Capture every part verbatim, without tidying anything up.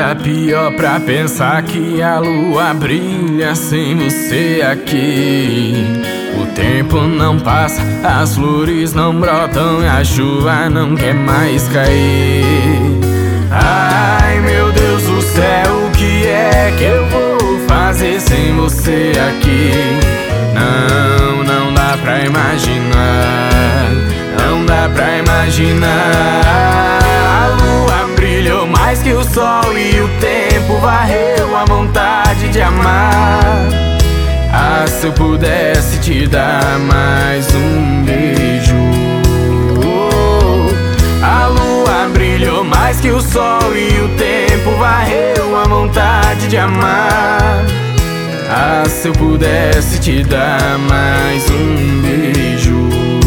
Nada pior pra pensar que a lua brilha sem você aqui. O tempo não passa, as flores não brotam e a chuva não quer mais cair. Ai meu Deus do céu, o que é que eu vou fazer sem você aqui? Não, não dá pra imaginar, não dá pra imaginar. A lua brilhou mais que o sol e o tempo varreu a vontade de amar. Ah, se eu pudesse te dar mais um beijo. A lua brilhou mais que o sol e o tempo varreu a vontade de amar. Ah, se eu pudesse te dar mais um beijo.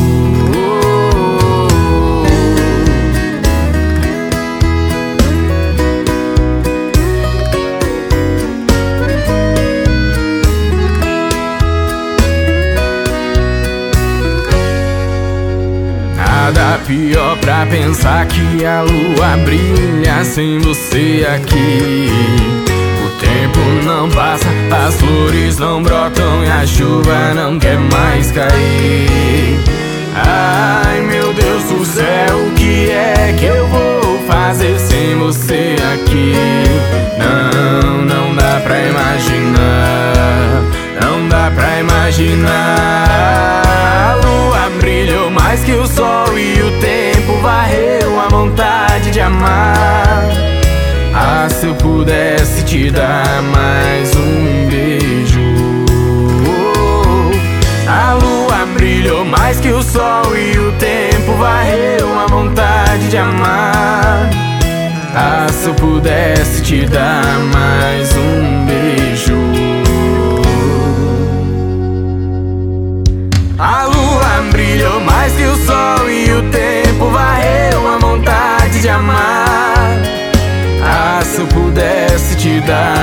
Nada pior pra pensar que a lua brilha sem você aqui. O tempo não passa, as flores não brotam e a chuva não quer mais cair. Ai meu Deus do céu, o que é que eu vou fazer sem você aqui? Não, não dá pra imaginar, não dá pra imaginar. A lua brilhou mais que o sol e o tempo varreu a vontade de amar. Ah, se eu pudesse te dar mais um beijo. A lua brilhou mais que o sol e o tempo varreu a vontade de amar. Ah, se eu pudesse te dar mais um beijo. A lua brilhou mais que o sol e o tempo varreu a vontade de amar. Ah, se eu pudesse te dar